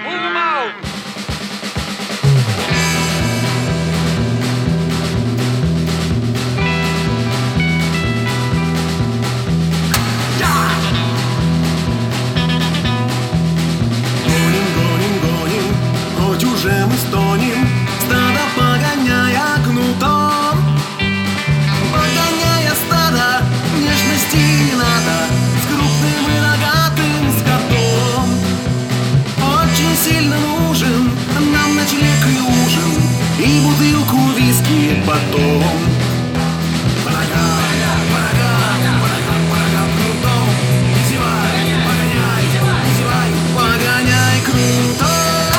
Move 'em out! Гоним, хоть уже мы стонем, стадо погоняя кнутом. Погоняя стадо, нежности не надо, с крупным и рогатым скотом. Очень сильно нужен нам ночлег и ужин, и бутылку виски потом. Погоняй круто!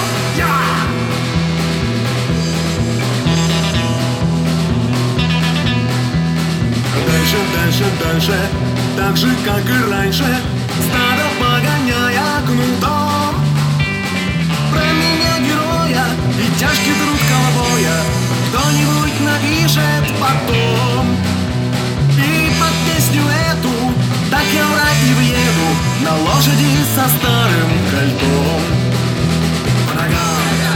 Дальше, так же, как и раньше, стадо погоняя кнутом. Про меня героя и тяжкий труд ковбоя кто-нибудь напишет потом. И под песню эту так я в рай и въеду на лошади со старым кольтом. По ногам.